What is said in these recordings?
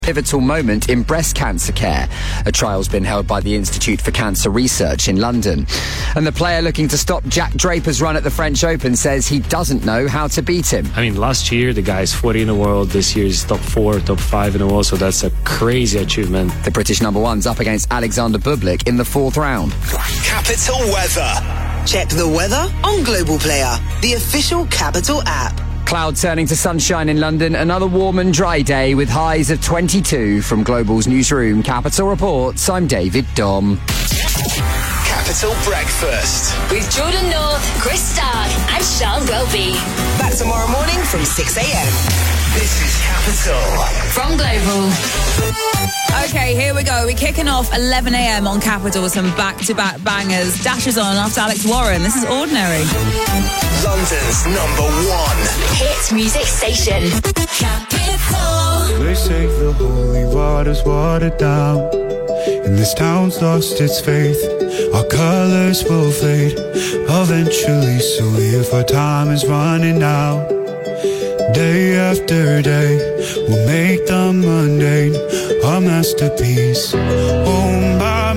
pivotal moment in breast cancer care. A trial's been held by the Institute for Cancer Research in London. And the player looking to stop Jack Draper's run at the French Open says he doesn't know how to beat him. I mean, last year the guy's 40 in the world. This year he's top 4, top 5 in the world, so that's a crazy achievement. The British number one's up against Alexander Bublik in the 4th round. Capital Weather. Check the weather on Global Player, the official Capital app. Cloud turning to sunshine in London. Another warm and dry day with highs of 22. From Global's newsroom, Capital Reports, I'm David Dom. Capital Breakfast with Jordan North, Chris Stark and Sean Welby. Back tomorrow morning from 6 a.m. This is Capital from Global. Okay, here we go. We're kicking off 11 a.m. on Capital with some back-to-back bangers. Dash is on after Alex Warren. This is Ordinary. London's number one hit music station. Capital. They say the holy water's watered down, and this town's lost its faith. Our colors will fade eventually, so if our time is running out, day after day, we'll make the mundane our masterpiece. Oh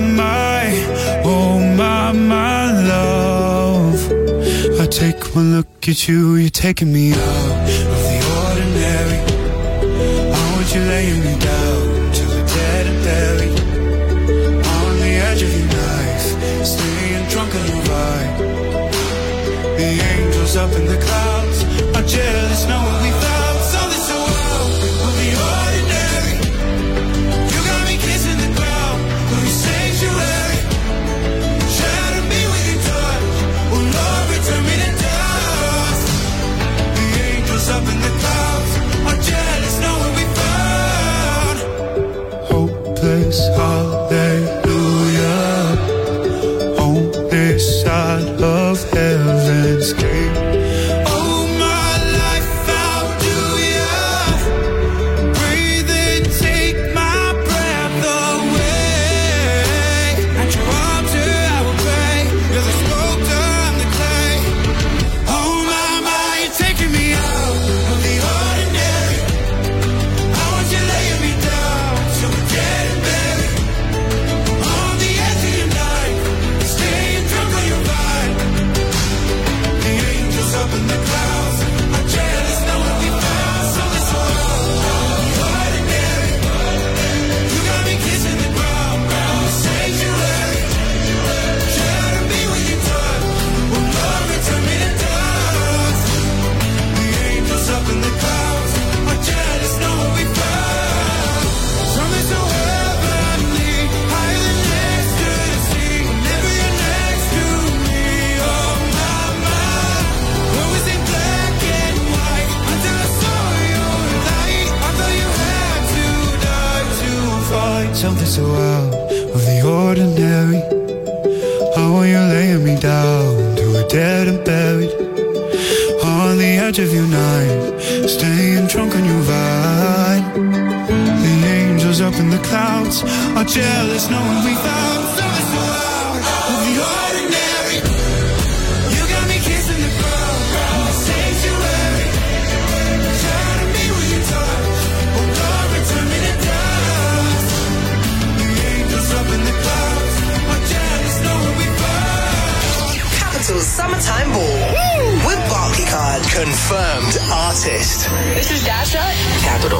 my love, I take one look at you, you're taking me out of the ordinary. I want you laying me down till we're dead and buried, on the edge of your knife, staying drunk on your vibe. The angels up in the clouds are jealous knowing we found something so wild of the ordinary. You got me kissing the ground of your sanctuary. Shadow me with your touch, oh Lord, return me to dust. The angels up in the clouds are jealous knowing we found hopeless hallelujah on this side of heaven's gate. Something so out of the ordinary. How are you laying me down to a dead and buried, on the edge of your night, staying drunk on your vibe. The angels up in the clouds are jealous knowing we found something so out of the ordinary. You got me kissing the ground of the sanctuary. Shadow me with your touch, oh Lord, return me to dust. Up in the clouds, are jealous knowing we found Capital Summertime Ball with Barclaycard. Confirmed artist. This is Dasha. Capital.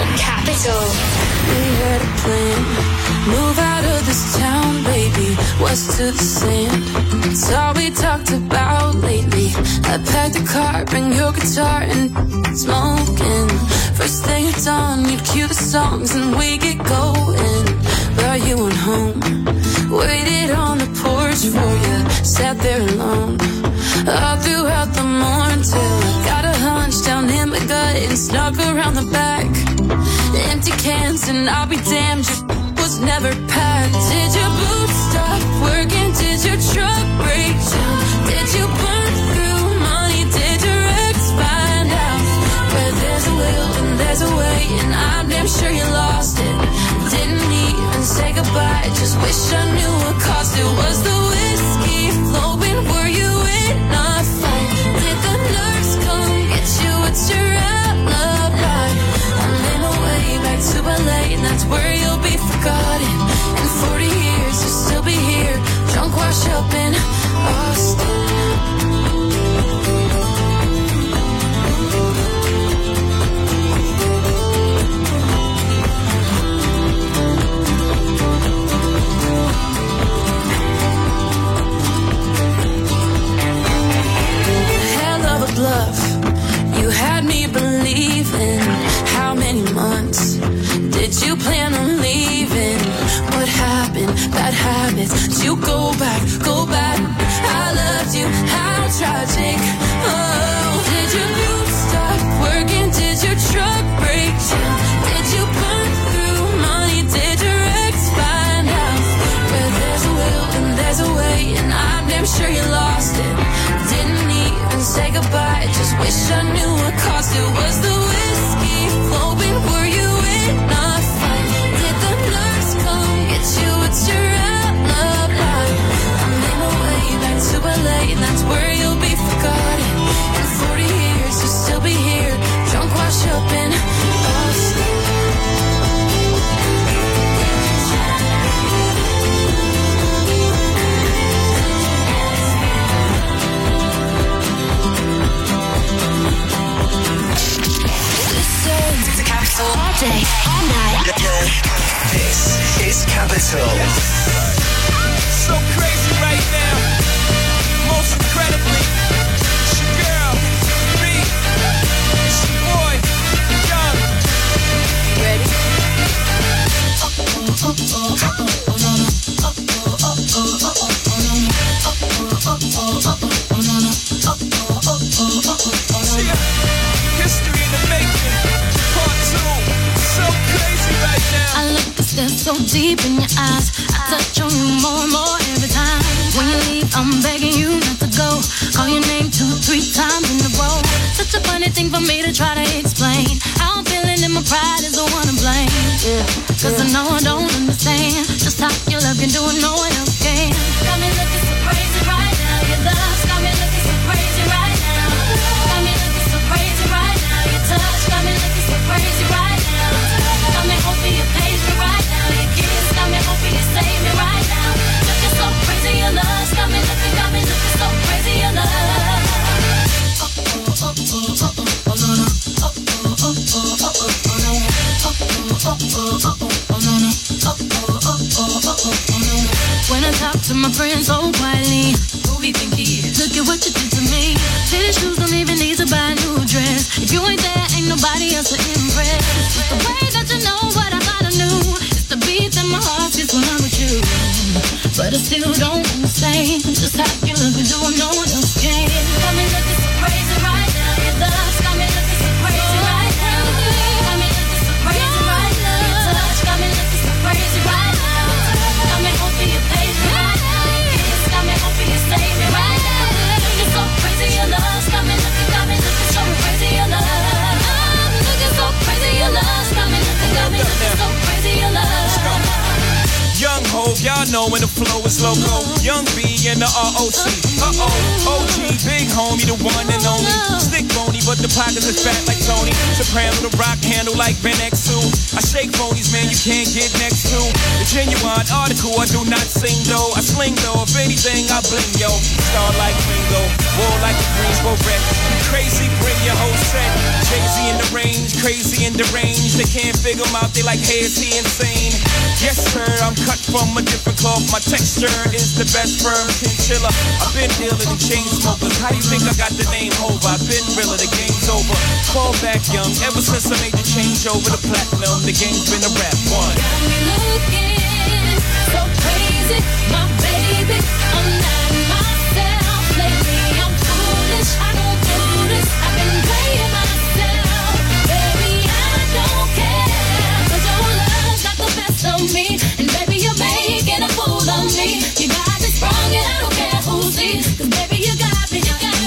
We had a plan. Move out of this town, baby. West to the sand. It's all we talked about lately. I packed the car, bring your guitar and smoking. First thing it's on, you'd cue the songs and we get going. But you went home, waited on the porch for you, sat there alone, all throughout the morning till I got a hunch down in my gut and snuck around the back. Empty cans and I'll be damned, your was never packed. Did your boots stop working? Did your truck break down? Did you burn through money? Did your ex find out? Where there's a will and there's a way, and I'm damn sure you lost it. Didn't even say goodbye, just wish I knew what cost it. Was the whiskey flowing? Were you in a fight? Did the nurse come get you? What's your alibi? I'm in my way back to LA. and that's where you'll be forgotten. In 40 years, you'll still be here, drunk, washed up in Austin. Love, you had me believing. How many months did you plan on leaving? What happened? Bad habits. Did you go back? I loved you. How tragic. Oh, did your boots stop working? Did your truck break down? Did you burn through money? Did your ex find out? Where there's a will and there's a way, and I'm damn sure you lost it. Didn't even say goodbye, just wish I knew what caused it. Was the whiskey flowing? Were you in a fight? Did the nurse come get you? It's your alibi. I made my way back to LA, and that's where you'll be forgotten. In 40 years, you'll still be here, drunk, washed up in Austin. All day, all night. This is Capital. So crazy right now. Most incredibly, it's your girl, me. It's your boy, Young. Ready? History in the making. Part 2. So crazy right now. I look to stare so deep in your eyes. I touch on you more and more every time. When you leave, I'm begging you not to go. Call your name 2-3 times in a row. Such a funny thing for me to try to explain. How I'm feeling and my pride is the one to blame. Cause I know I don't understand just how your love can do it, no one else can. Got me looking so crazy right now. Your love's got me looking so crazy right now. Got me looking so crazy right now. Your touch got me looking so crazy right now. Got me hoping you page me right now. Your kiss got me hoping you save me right now. Looking so crazy, your love's got me looking so crazy, your love. When I talk to my friends so quietly, who we think he is? Look at what you did to me. Fitted shoes don't even need to buy a new dress. If you ain't there, ain't nobody else to impress. It's the way that you know what I thought I knew. It's the beat that my heart gets when I'm with you. But I still don't understand just how you look and do what no one else can. Got me looking so crazy right now. Your love's got me looking so crazy right now. Got me looking so crazy right now. Your touch got me looking so crazy right now. Got me hoping you page me right now. Your kiss got me hoping you save me right now. Looking so crazy, your love's got me looking so crazy, your love. I'm looking so crazy, your love's got me looking so crazy, your love. Young Hov, y'all know when the flow is loco. Young B and the ROC. OG, big homie, the one and only. Stick bony, but the pockets is fat like Tony. Soprano, the rock handle like Ben X2. I shake phonies, man, you can't get next to. The genuine article, I do not sing though. I sling though, if anything, I bling yo. Star like Ringo, war like a Greensboro wreck. Crazy, bring your whole set. Jay-Z in the range, crazy in the range. They can't figure him out, they like, hey, is he insane? Yes, sir, I'm cut from a different cloth. My texture is the best firm chinchilla. I've been dealing in chain smokers. How you think I got the name Hov? I've been realer, the game's over. Fall back young, ever since I made the change over to platinum, the game's been a rap one. Got me looking so crazy, my baby. I'm not myself lately. I'm foolish, I don't do this. I've been playing myself, baby. I don't care, 'cause your love's got the best of me. And baby, you're making a fool of me. You got me sprung and I don't care who sees. 'Cause baby, you got me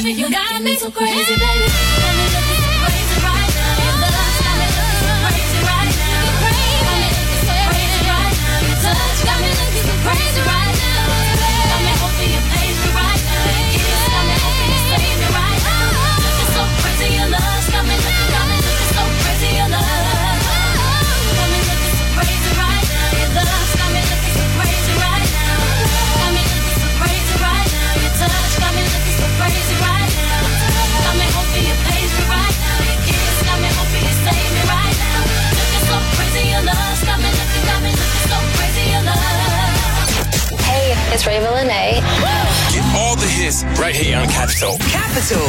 so crazy, baby. Got me looking so crazy right now. Your love's got me looking so crazy right now. Got me looking so crazy right now. Your touch got me looking so crazy right now. Got me hoping you page me right now. Your kiss got me hoping you save me right now. Looking so crazy, your love's got me looking so crazy, your love. Got me looking so crazy. is Ray Villeneuve. Get all the hits right here on Capital. Capital.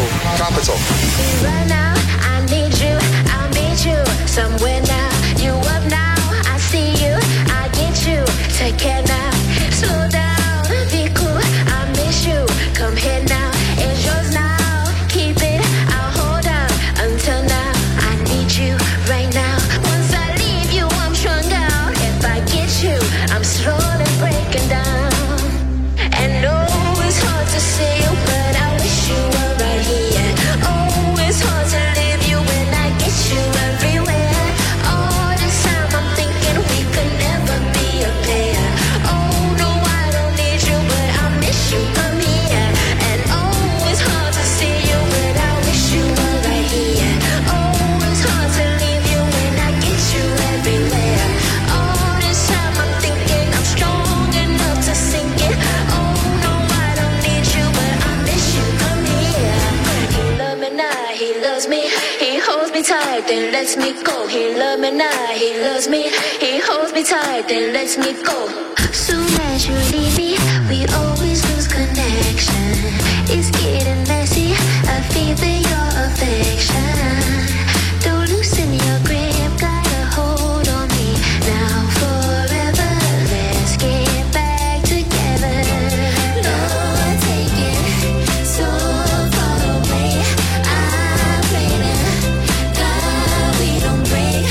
Right now, I need you, I'll meet you somewhere now. You up now, I see you, I get you. Take care now, slow down, be cool, I miss you. Come here now, it's yours now. Keep it, I'll hold on until now. I need you right now. Once I leave you, I'm strung out. If I get you, I'm slowly breaking down. And oh, it's hard to see you, but I wish you were right here. Oh, it's hard to leave you when I get you everywhere. All this time I'm thinking we could never be a pair. Oh, no, I don't need you, but I miss you, come here. And oh, it's hard to see you, but I wish you were right here. Oh, it's hard to leave you when I get you everywhere. All this time I'm thinking I'm strong enough to sink it. Oh, no, I don't need you, but I miss you, come here. He loves me now, he loves me. He holds me tight, then lets me go. He loves me now, he loves me. He holds me tight, then lets me go. Soon as you leave me, we always lose connection. It's getting messy, I feel your affection. Don't loosen your grip, got a hold on me now forever. Let's get back together. Lord, take it so far away. I pray to God we don't break.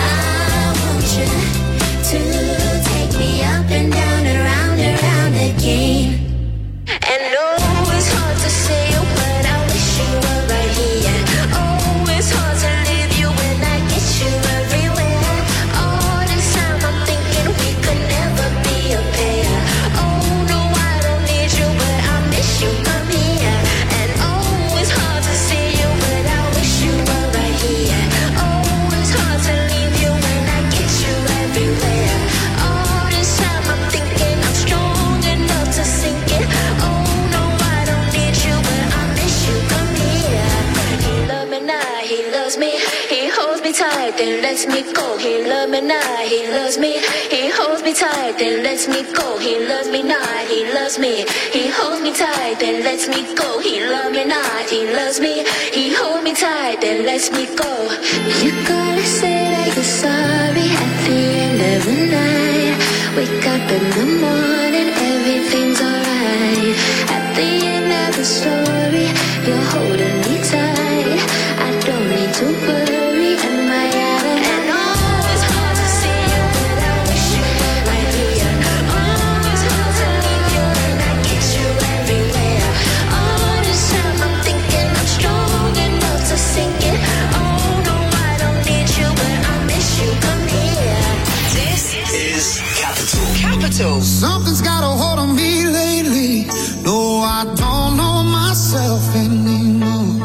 I want you to take me up and down and round again. And oh, it's hard to say you, but I wish you were right here. Oh, it's hard to leave you when I get you everywhere. All this time I'm thinking we could never be a pair. Oh, no, I don't need you, but I miss you, come here. And oh, it's hard to see you, but I wish you were right here. Oh, it's hard to leave you when I get you everywhere. All this time I'm thinking I'm strong enough to sink it. Oh, no, I don't need you, but I miss you, come here. He loves me now, he loves me. He holds me tight, then lets me go. He loves me now, he loves me. He holds me tight, then lets me go. He loves me now, he loves me. He holds me tight, then lets me go. He loves me now, he loves me. He holds me tight, then lets me go. You gotta say that you're sorry at the end of the night. Wake up in the morning, everything's alright. At the end of the story, you're holding me tight. I don't need to worry, am I out of hand? Oh, it's hard to see you, but I wish you were right here. Oh, it's hard to leave you and I get you everywhere. All this time I'm thinking I'm strong enough to sink it. Oh, no, I don't need you, but I miss you, come here. This is Capital. Something's got a hold on me lately. No, I don't know myself anymore.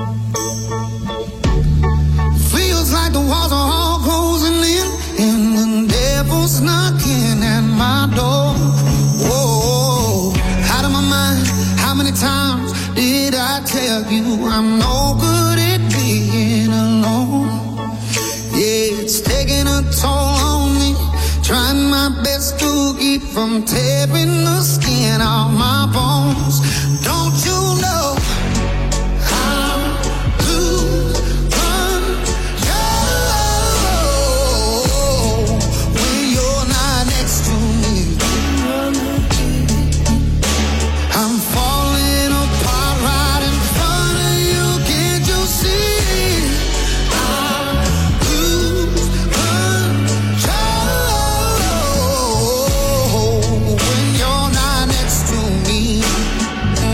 Feels like the walls are all closing in, and the devil's knocking at my door. Whoa, out of my mind. How many times did I tell you I'm no good at being alone? Yeah, it's taking a toll on me. Trying my best to keep from tearing the skin off my bones. Don't you know how to run when you're not next to me? I'm falling apart right in front of you. Can't you see? I lose control when you're not next to me.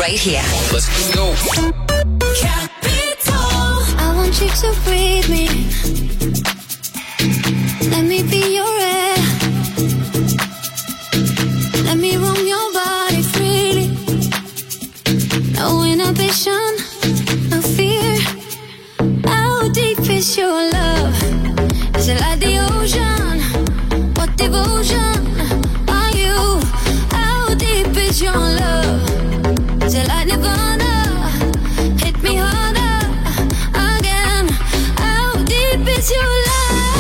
right here. Let's go. Capital. I want you to breathe me. Let me be your air. Let me roam your body freely. No inhibition, no fear. How deep is your love? Is it like the ocean? What devotion are you? How deep is your love? Is it like Nirvana? Hit me harder again. How deep is your love?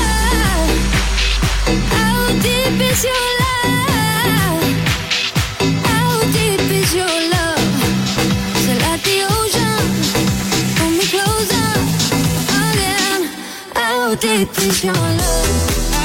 How deep is your love? How deep is your love? Is it like the ocean? Pull me closer again. How deep is your love?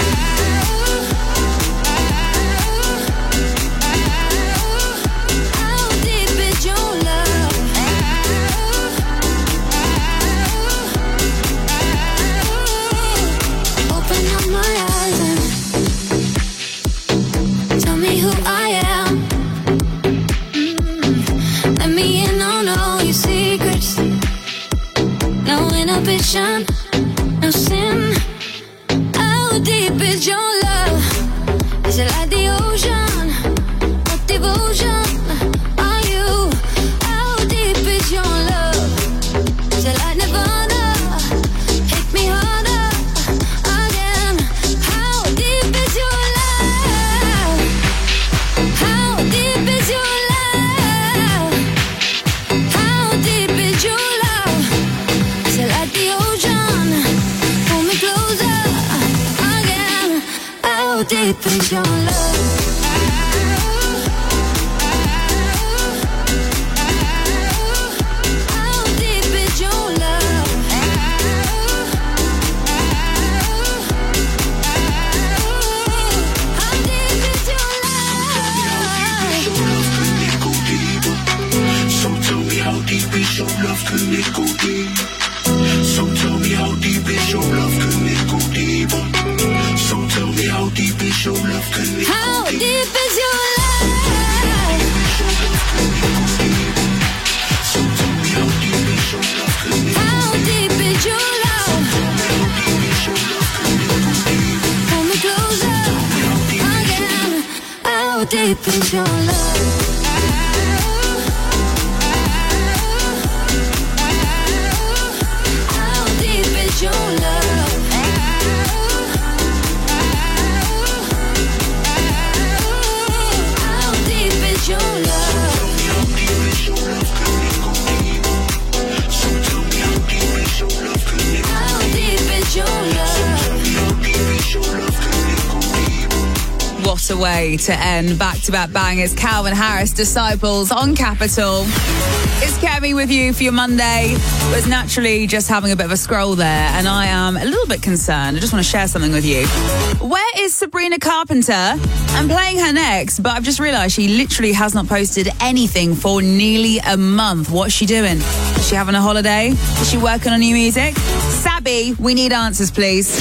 No sin. How deep is your love? Is it like the ocean? What devotion are you? How deep is your love? Is it like Nirvana? Hit me harder again. How deep is your love? How deep is your love? How deep is your love? Is it like the ocean? Pull me closer again. How deep is your love? How deep is your love? How deep is your love? So tell me how deep is your love, can it go deep? So tell me how deep is your love, can it go deeper? So tell me how deep is your love, can it go deeper? How deep is your love? So tell me how deep is your love, can it go deeper? How deep is your love? Pull me closer again. How deep is your love? How deep is your love? How deep is your love? So tell me how deep is your love, can it go How deep is your love? What a way to end back-to-back bangers. Calvin Harris, Disciples on Capital. It's Kemi with you for your Monday. Was naturally just having a bit of a scroll there, and I am a little bit concerned. I just want to share something with you. Where is Sabrina Carpenter? I'm playing her next, but I've just realised she literally has not posted anything for nearly a month. What's she doing? Is she having a holiday? Is she working on new music? Sabby, we need answers, please.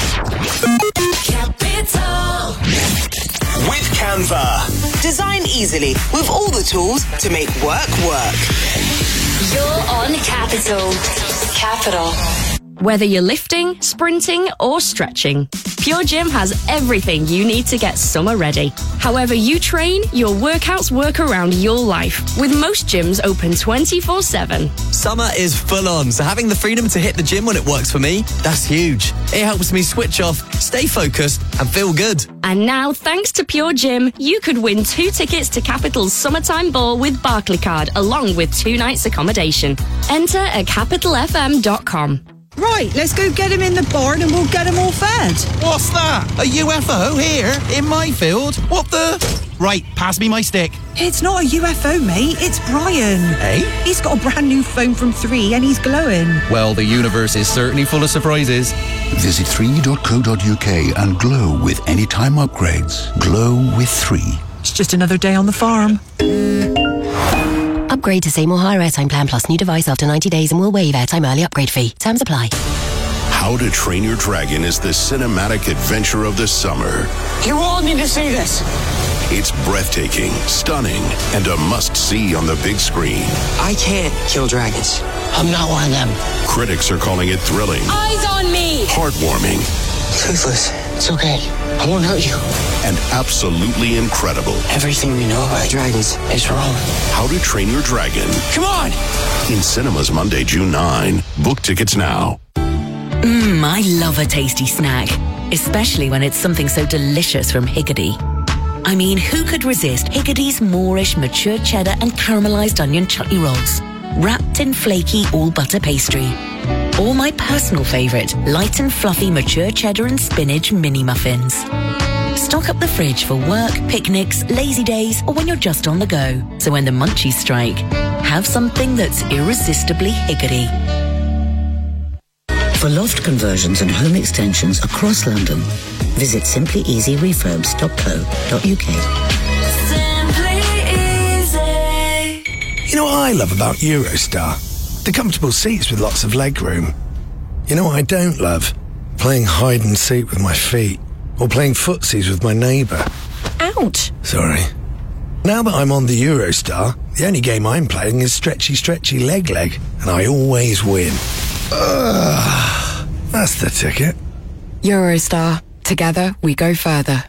Capital. With Canva. Design easily with all the tools to make work work. You're on Capital. Capital. Whether you're lifting, sprinting, or stretching, Pure Gym has everything you need to get summer ready. However you train, your workouts work around your life, with most gyms open 24/7. Summer is full on, so having the freedom to hit the gym when it works for me, that's huge. It helps me switch off, stay focused, and feel good. And now, thanks to Pure Gym, you could win 2 tickets to Capital's Summertime Ball with Barclaycard, along with 2 nights accommodation. Enter at capitalfm.com. Right, let's go get him in the barn and we'll get him all fed. What's that? A UFO here? In my field? What the? Right, pass me my stick. It's not a UFO, mate. It's Brian. Hey? He's got a brand new phone from 3 and he's glowing. Well, the universe is certainly full of surprises. Visit 3.co.uk and glow with anytime upgrades. Glow with 3. It's just another day on the farm. Upgrade to Seymour Higher Airtime Plan Plus new device after 90 days and we'll waive airtime early upgrade fee. Terms apply. How to Train Your Dragon is the cinematic adventure of the summer. You all need to see this. It's breathtaking, stunning, and a must-see on the big screen. I can't kill dragons. I'm not one of them. Critics are calling it thrilling, Eyes on me! heartwarming, Toothless, it's okay. I won't hurt you. and absolutely incredible. Everything we know about dragons is wrong. How to Train Your Dragon. Come on! In cinemas Monday, June 9. Book tickets now. I love a tasty snack, especially when it's something so delicious from Higgidy. I mean, who could resist Higgidy's Moorish mature cheddar and caramelised onion chutney rolls, wrapped in flaky all-butter pastry? Or my personal favourite, light and fluffy mature cheddar and spinach mini muffins. Stock up the fridge for work, picnics, lazy days, or when you're just on the go. So when the munchies strike, have something that's irresistibly Higgidy. For loft conversions and home extensions across London, visit simplyeasyrefurbs.co.uk. You know what I love about Eurostar? The comfortable seats with lots of legroom. You know what I don't love? Playing hide and seek with my feet, or playing footsies with my neighbour. Ouch! Sorry. Now that I'm on the Eurostar, the only game I'm playing is stretchy leg, and I always win. That's the ticket. Eurostar. Together, we go further.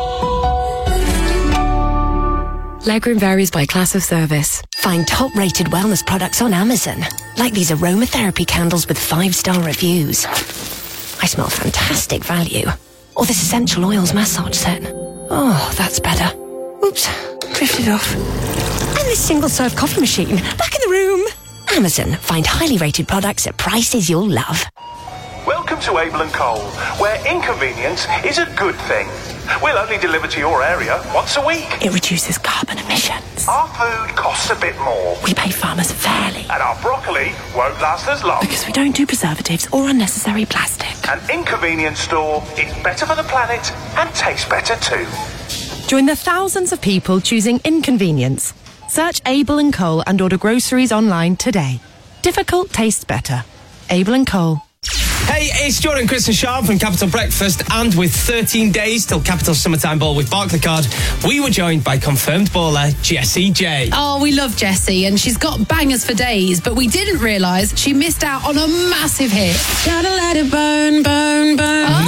Legroom varies by class of service. Find top-rated wellness products on Amazon, like these aromatherapy candles with 5-star reviews. I smell fantastic value. Or this essential oils massage set. Oh, that's better. Oops, drifted off. And this single-serve coffee machine, back in the room. Amazon, find highly rated products at prices you'll love. Welcome to Abel & Cole, where inconvenience is a good thing. We'll only deliver to your area once a week. It reduces carbon emissions. Our food costs a bit more. We pay farmers fairly. And our broccoli won't last as long. Because we don't do preservatives or unnecessary plastic. An inconvenience store is better for the planet and tastes better too. Join the thousands of people choosing inconvenience. Search Abel & Cole and order groceries online today. Difficult tastes better. Abel & Cole. Hey, it's Jordan, Chris and Sean from Capital Breakfast, and with 13 days till Capital Summertime Ball with Barclaycard, we were joined by confirmed baller Jessie J. Oh, we love Jessie, and she's got bangers for days, but we didn't realise she missed out on a massive hit. Gotta let it burn, burn, burn. Oh.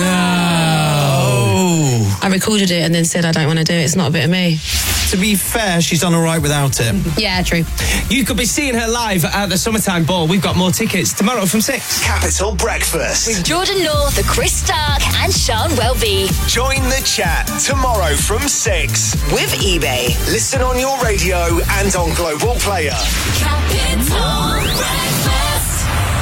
No. I recorded it and then said I don't want to do it. It's not a bit of me. To be fair, she's done all right without it. Yeah, true. You could be seeing her live at the Summertime Ball. We've got more tickets tomorrow from 6. Capital Breakfast. With Jordan North, Chris Stark, and Sean Welby. Join the chat tomorrow from 6 with eBay. Listen on your radio and on Global Player. Capital Breakfast.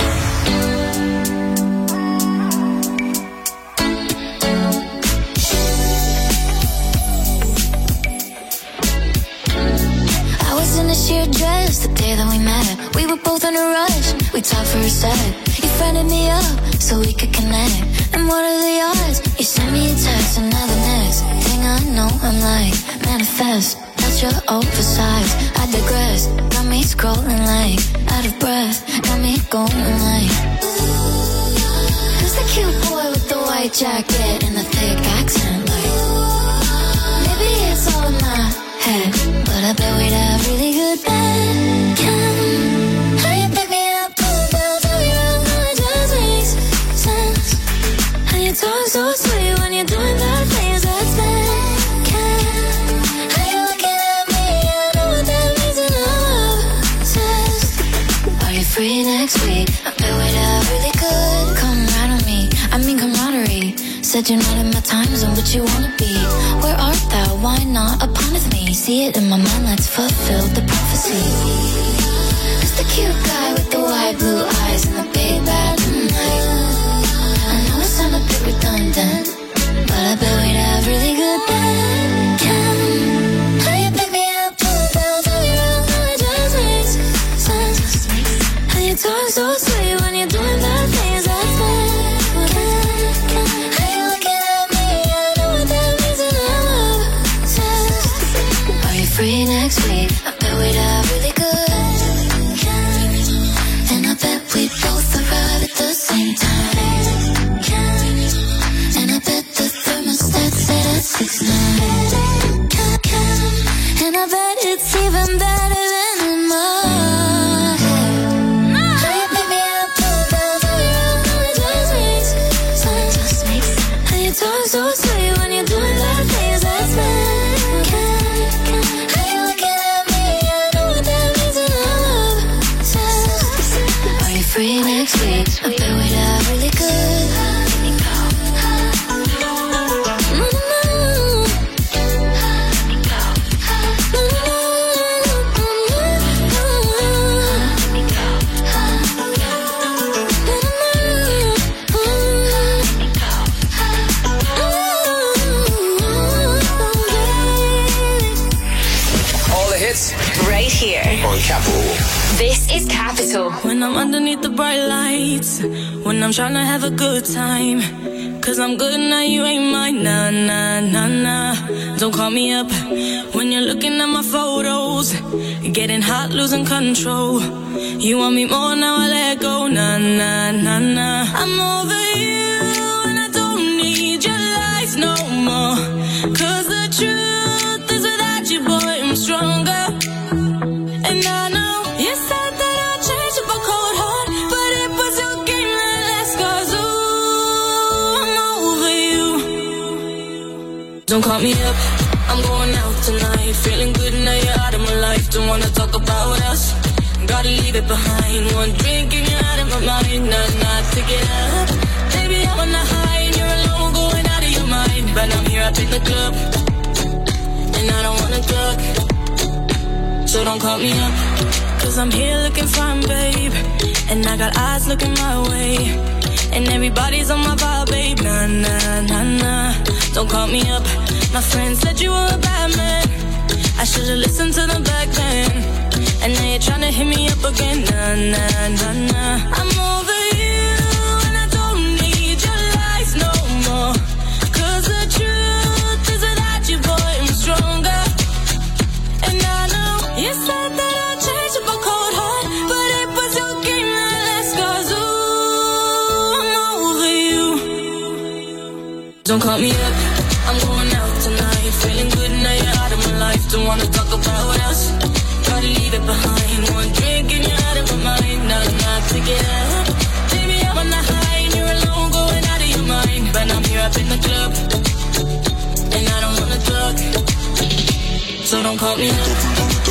I was in a sheer dress the day that we met. We were both in a rush. We talked for a sec. You friended me up so we could connect. And what are the odds? You sent me a text and now the next thing I know I'm like, manifest. That's your oversized. I digress. Got me scrolling like out of breath. Got me going like, who's the cute boy with the white jacket and the thick accent? Like, maybe it's all in my head, but I bet we'd have really good band. How you pick me up, pull down, turn me around, now it just makes sense. How you talk so sweet when you're doing bad things, that's bad. How you looking at me, I know what that means and I'm obsessed. Are you free next week? I bet we'd have really good camaraderie. I mean camaraderie. Said you're not in my time zone, but you wanna be. Where art thou? Why not upon with me? See it in my mind, let's fulfill the prophecy. Who's the cute guy with the wide blue eyes and the big bad night? I know it sounds a bit redundant, but I bet we'd have really good band. How you pick me up, pull down, turn me around, now it just makes sense. How you talk so sweet when you're doing bad things, that's bad. Free next week, I bet we'd have really good. And I bet we'd both arrive at 6 9. And I bet it's even better than in my head. How you pick me up, pull down, turn me around, it just makes sense. How you talk so sweet when you're doing that things that's meant. How you looking at me, I know what that means in love. Are you free next week? I bet we'd have really good. Right here on Capital. This is Capital. When I'm underneath the bright lights, when I'm trying to have a good time, 'cause I'm good now, you ain't mine. Nah, nah, nah, nah. Don't call me up when you're looking at my photos, getting hot, losing control. You want me more, now I let go. Nah, nah, nah, nah. I'm over you and I don't need your lies no more, 'cause the truth is without you, boy, I'm stronger. And I know you said that I'd change up a cold heart, but it was your game that last, 'cause ooh, I'm over you. Don't call me up, I'm going out tonight, feeling good now you're out of my life. Don't wanna talk about us, gotta leave it behind. One drink and you're out of my mind, not to get up. Baby, I'm on the high and you're alone, going out of your mind. But I'm here up in the club, and I don't wanna talk. So don't call me up, 'cause I'm here looking fine, babe. And I got eyes looking my way, and everybody's on my vibe, babe. Nah, nah, nah, nah. Don't call me up, my friend said you were a bad man. I should've listened to them back then, and now you're trying to hit me up again. Nah, nah, nah, nah. I'm over you, and I don't need your lies no more, 'cause the truth is without you, boy, I'm stronger. And I know you said that I'd change up a cold heart, but it was your game that last, 'cause ooh, I'm over you. Don't call me up, I'm going out tonight, feeling good now you're out of my life. Don't wanna talk about us, gotta leave it behind. One drink and you're out of my mind, not to get up. Baby, I'm on the high and you're alone, going out of your mind. But I'm here up in the club, and I don't wanna talk. So don't call me up. Don't call me up.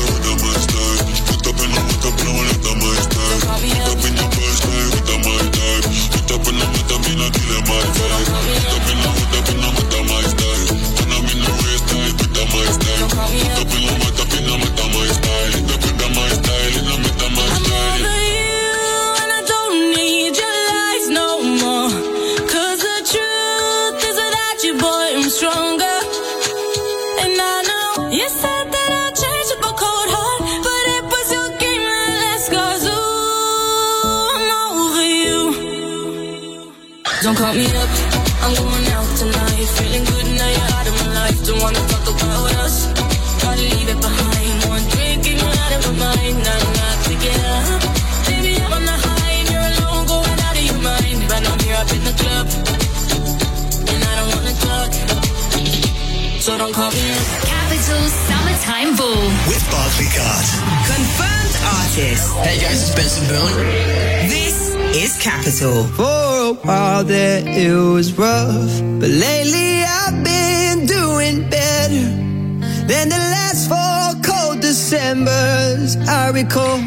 I'm over you and I don't need your lies no more, 'cause the truth is without you, boy, I'm stronger. And I know you said that I'd change up a cold heart, but it was your game that last, 'cause ooh, I'm over you. Don't call me up, I'm going out tonight, feeling good now you're out of my life. Don't wanna talk about us, gotta leave it behind. One drink and you're out of my mind, not to get up. Baby, I'm on the high and you're alone, going out of your mind. But I'm here up in the club, and I don't wanna talk. So don't call me up. Capital Summertime Ball with Barclaycard. Confirmed artist. Hey guys, it's Benson Boone. This is Capital. For a while there it was rough, but lately I've been doing better than the last 4 cold Decembers I recall.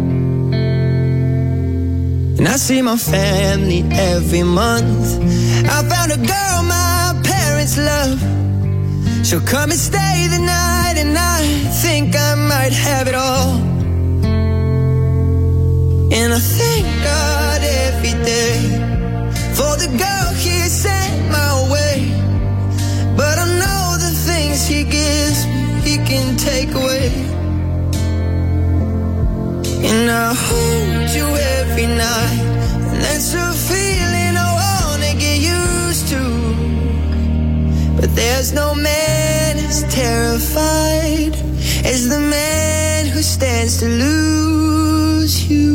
And I see my family every month. I found a girl my parents love. She'll come and stay the night, and I think I might have it all. And I thank God every day for the girl He sent my way. But I know the things He gives me, He can take away. And I hold you every night, and that's a feeling I wanna get used to. But there's no man as terrified as the man who stands to lose you.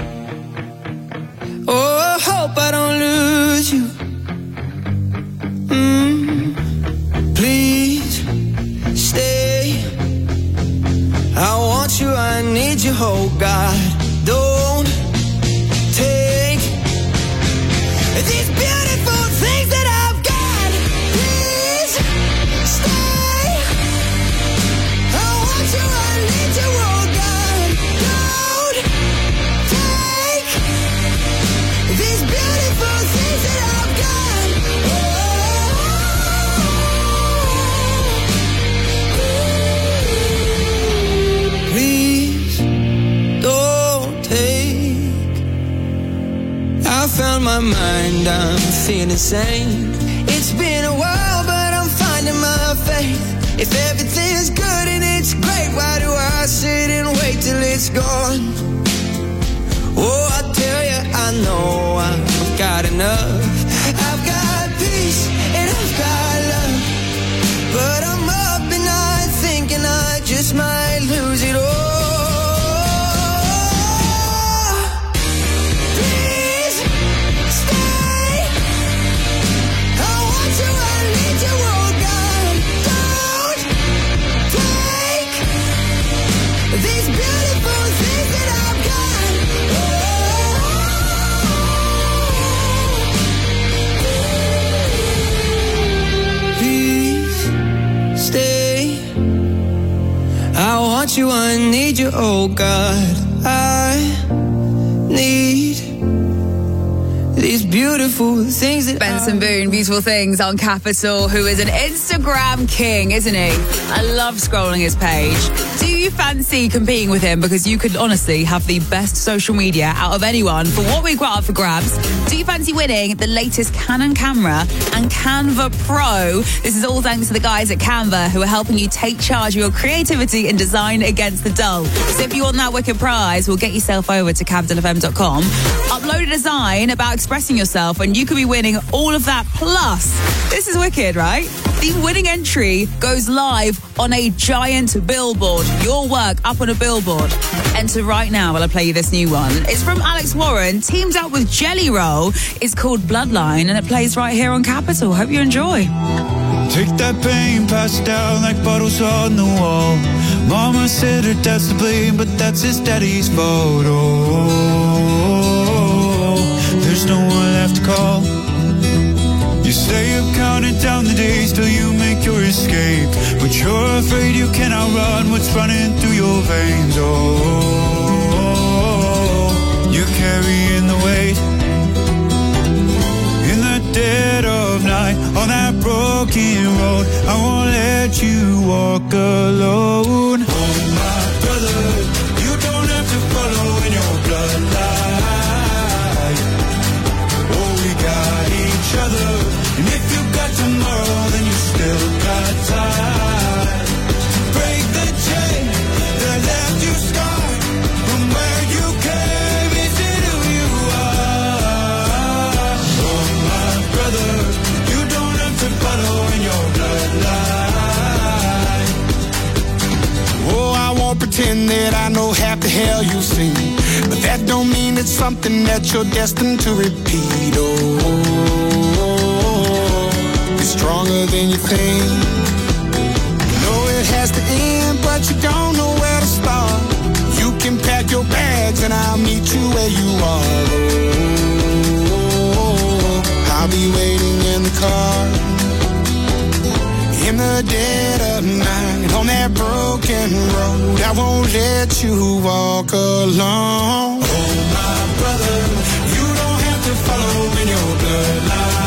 Oh, I hope I don't lose you. these beautiful things that I've got. Please stay. I want you, I need you, oh God. Don't take these beautiful things that I've got. Please don't take. I found my mind, I'm feeling sane. It's been a while, but I'm finding my faith. If everything's good and it's great, why do I sit and wait till it's gone? Oh, I tell you, I know I've got enough. I've got peace and I've got love, but I'm up and I'm thinking I just might lose it all. Please stay. I want you, I need you, oh God. Don't take these beautiful things that I've got. Please stay. I want you, I need you, oh God. I need these beautiful things that Benson Boone, Beautiful Things on Capital, who is an Instagram king, isn't he? I love scrolling his page. Do you fancy competing with him? Because you could honestly have the best social media out of anyone for what we've got up for grabs. Do you fancy winning the latest Canon camera and Canva Pro? This is all thanks to the guys at Canva who are helping you take charge of your creativity and design against the dull. So if you want that wicked prize, we'll get yourself over to capitalfm.com. Upload a design about expressing yourself and you could be winning all of that. Plus, this is wicked, right? The winning entry goes live on a giant billboard. Your work up on a billboard. Enter right now while I play you this new one. It's from Alex Warren, teamed up with Jelly Roll. It's called Bloodline and it plays right here on Capital. Hope you enjoy. Take that pain, pass it down like bottles on the wall. Mama said her dad's to blame, but that's his daddy's fault. Oh, there's no one left to call. You say you've counted down the days till you make your escape, but you're afraid you cannot run what's running through your veins. Oh, you're carrying the weight in the dead of night on that broken road. I won't let you walk alone. Oh, my brother, you don't have to follow in your bloodline. Oh, we got each other. And if you got tomorrow, then you still got time. Break the chain that left you scarred from where you came. Is it who you are? Oh, my brother, you don't have to follow in your bloodline. Oh, I won't pretend that I know half the hell you've seen, but that don't mean it's something that you're destined to repeat. Oh, stronger than you think. You know it has to end, but you don't know where to start. You can pack your bags and I'll meet you where you are. Oh, I'll be waiting in the car in the dead of night on that broken road. I won't let you walk alone. Oh, my brother, you don't have to follow in your bloodline.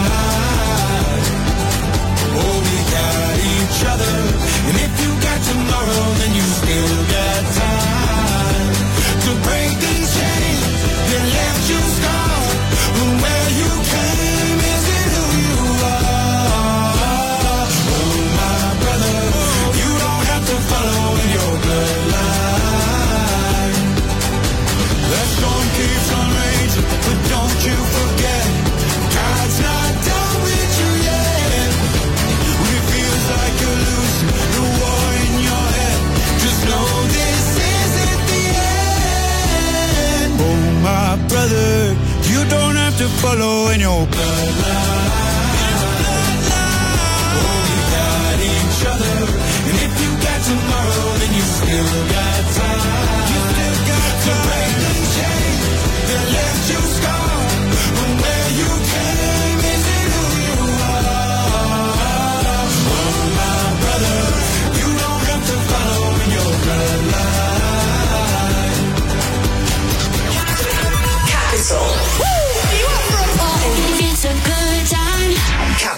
Each other, and if you got tomorrow, then you still got time to break these chains that left you scarred from where you came. Is it who you are? Oh, my brother, you don't have to follow in your bloodline. That storm keeps on raging, but don't you forget, God's not done with you yet. Like you're losing the war in your head, just know this isn't the end. Oh, my brother, you don't have to follow in your bloodline. Oh, we got each other, and if you got tomorrow, then you still got time. You still got to break the chain that left you scarred from where you came.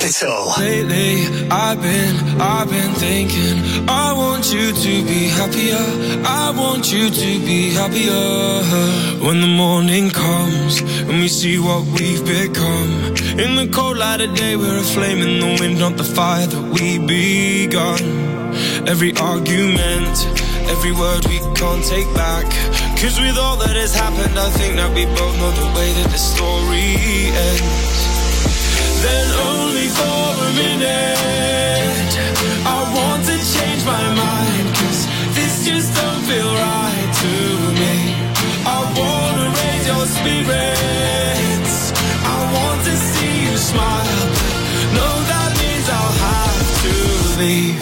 Capital. Lately, I've been thinking, I want you to be happier. I want you to be happier. When the morning comes and we see what we've become. In the cold light of day, we're a flame in the wind, not the fire that we begun. Every argument, every word we can't take back. Cause with all that has happened, I think that we both know the way that the story ends. Then only for a minute, I want to change my mind. Cause this just don't feel right to me. I wanna raise your spirits. I want to see you smile. No, that means I'll have to leave.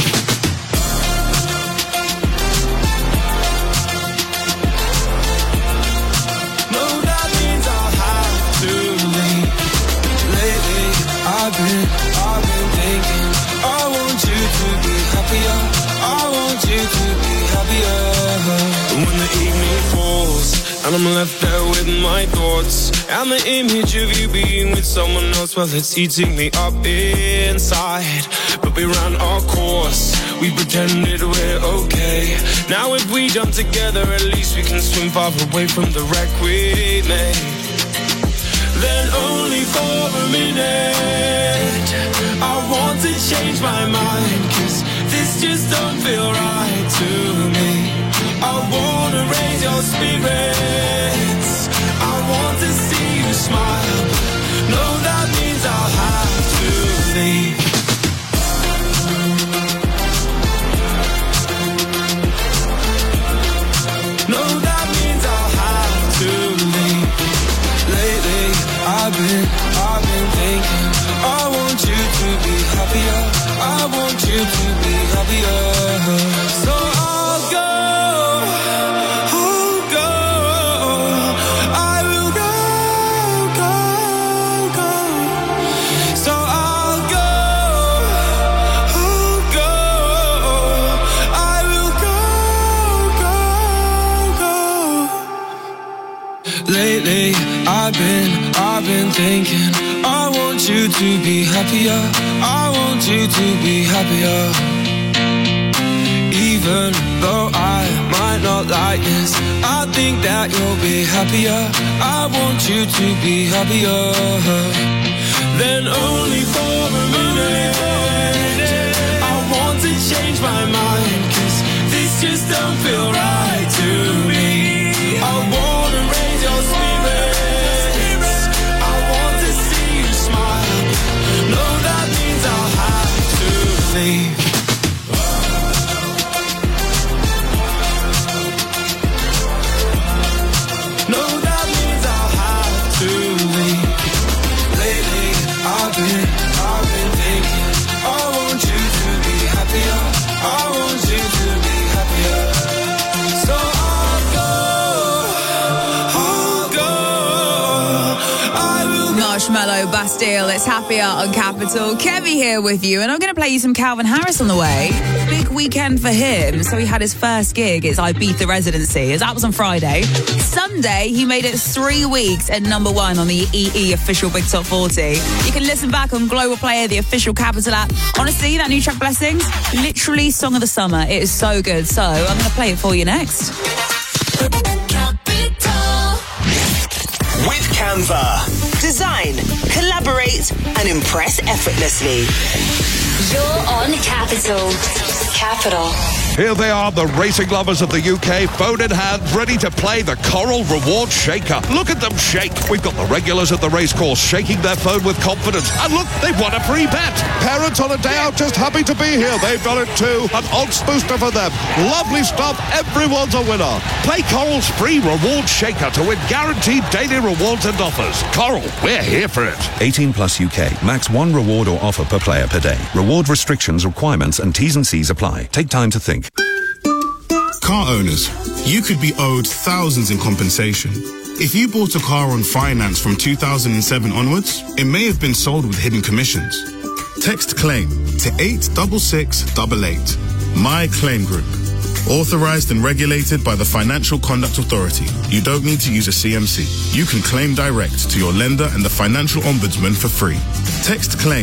I've been thinking, I want you to be happier. I want you to be happier. When the evening falls and I'm left there with my thoughts, and the image of you being with someone else, well, it's eating me up inside. But we ran our course, we pretended we're okay. Now if we jump together, at least we can swim far away from the wreck we made. Then only for a minute, I want to change my mind. Cause this just don't feel right to me. I wanna raise your spirits. I want to see you smile. No, that means I'll have to leave. No, that means I'll have to leave. Lately, I've been thinking, I want you to be happier. I want you to be happier. So I'll go. I will go. So I'll go. I will go. Lately, I've been thinking, I want you to be happier. I want you to be happier. Even though I might not like this, I think that you'll be happier. I want you to be happier. Then only for a minute, I want to change my mind. Cause this just don't feel right to me. I wanna raise your spirits. Leave. No, that means I'll have to leave. Lately, I've been thinking, I want you to be happier. I want you to be happier. So I'll go. I will go. Marshmello, Bastille, it's Happier on Capital. Kevy here with you, and I'm going to play you some Calvin Harris on the way. Big weekend for him. So he had his first gig, it's Ibiza residency. That was on Friday. Sunday, he made it 3 weeks at number 1 on the EE official Big Top 40. You can listen back on Global Player, the official Capital app. Honestly, that new track, Blessings, literally song of the summer. It is so good. So I'm going to play it for you next. With Canva. Design, collaborate, and impress effortlessly. You're on Capital. Capital. Here they are, the racing lovers of the UK, phone in hand, ready to play the Coral Reward Shaker. Look at them shake. We've got the regulars at the racecourse shaking their phone with confidence. And look, they've won a free bet. Parents on a day out just happy to be here. They've done it too. An odds booster for them. Lovely stuff. Everyone's a winner. Play Coral's free Reward Shaker to win guaranteed daily rewards and offers. Coral, we're here for it. 18 plus UK. Max 1 reward or offer per player per day. Reward restrictions, requirements and T's and C's apply. Take time to think. Car owners, you could be owed thousands in compensation. If you bought a car on finance from 2007 onwards, it may have been sold with hidden commissions. Text CLAIM to 86688. My Claim Group. Authorized and regulated by the Financial Conduct Authority. You don't need to use a CMC. You can claim direct to your lender and the Financial Ombudsman for free. Text CLAIM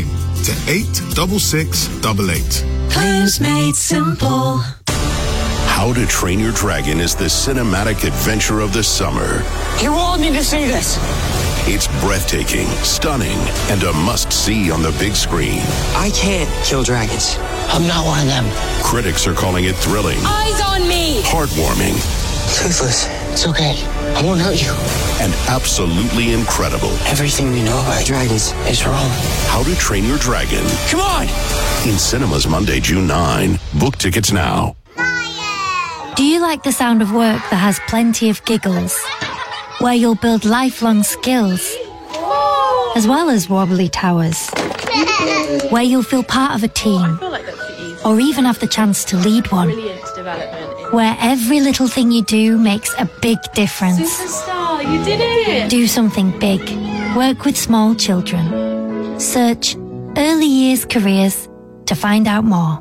to 86688. Claims made simple. How to Train Your Dragon is the cinematic adventure of the summer. You want me to see this? It's breathtaking, stunning, and a must-see on the big screen. I can't kill dragons. I'm not one of them. Critics are calling it thrilling, Eyes on me! heartwarming, Toothless. It's okay. I won't hurt you. and absolutely incredible. Everything we know about dragons is wrong. How to Train Your Dragon. Come on! In cinemas Monday, June 9. Book tickets now. Do you like the sound of work that has plenty of giggles? Where you'll build lifelong skills, as well as wobbly towers. Where you'll feel part of a team, or even have the chance to lead one. Where every little thing you do makes a big difference. Superstar, you did it! Do something big. Work with small children. Search Early Years Careers to find out more.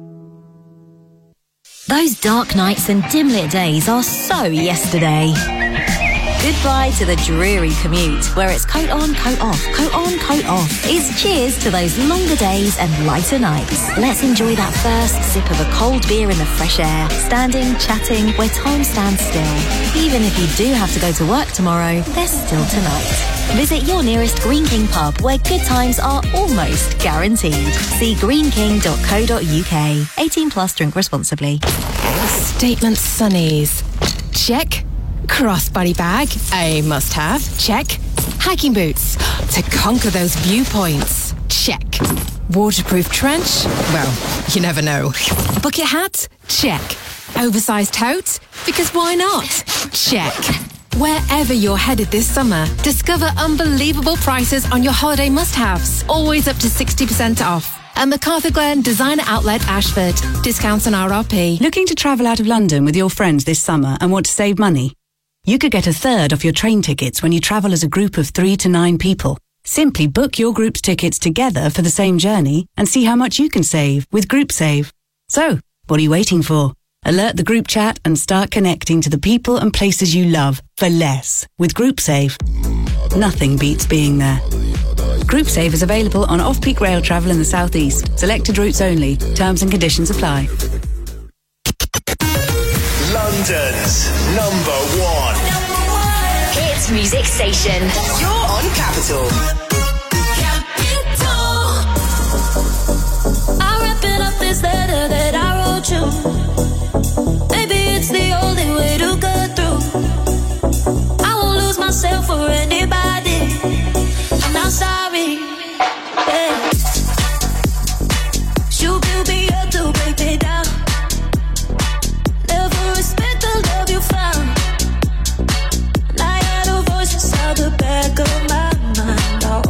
Those dark nights and dim-lit days are so yesterday. Goodbye to the dreary commute, where it's coat on, coat off, coat on, coat off. It's cheers to those longer days and lighter nights. Let's enjoy that first sip of a cold beer in the fresh air, standing, chatting, where time stands still. Even if you do have to go to work tomorrow, there's still tonight. Visit your nearest Green King pub, where good times are almost guaranteed. See greenking.co.uk. 18 plus, drink responsibly. Statement sunnies. Check. Crossbody bag, a must-have. Check. Hiking boots, to conquer those viewpoints. Check. Waterproof trench? Well, you never know. Bucket hat? Check. Oversized tote? Because why not? Check. Wherever you're headed this summer, discover unbelievable prices on your holiday must-haves. Always up to 60% off. And MacArthur Glen Designer Outlet Ashford. Discounts on RRP. Looking to travel out of London with your friends this summer and want to save money? You could get a third off your train tickets when you travel as a group of 3 to 9 people. Simply book your group's tickets together for the same journey and see how much you can save with GroupSave. So, what are you waiting for? Alert the group chat and start connecting to the people and places you love for less with GroupSave. Nothing beats being there. GroupSave is available on off-peak rail travel in the southeast. Selected routes only. Terms and conditions apply. London's number one Hits music station. You're on Capital. I'm wrapping up this letter that I wrote you. Maybe it's the only way to get through. I won't lose myself for anybody. I'm not sorry. Yeah. You build me up to break me down. Never respect the love you found. And I had a voice inside the back of my mind. Oh.